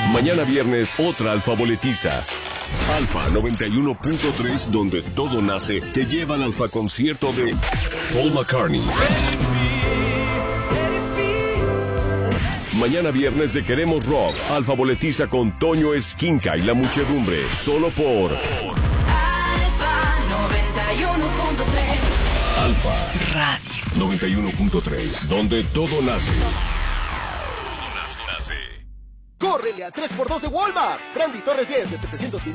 Mañana viernes, otra Alfa boletiza. Alfa 91.3, donde todo nace, te lleva al Alfa concierto de Paul McCartney. Mañana viernes de Queremos Rock, Alfa boletiza con Toño Esquinca y la muchedumbre, solo por Alfa 91.3. Alfa Radio 91.3, donde todo nace. ¡Córrele al 3x2 de Walmart! Brandy Torres 10 de 700 ml.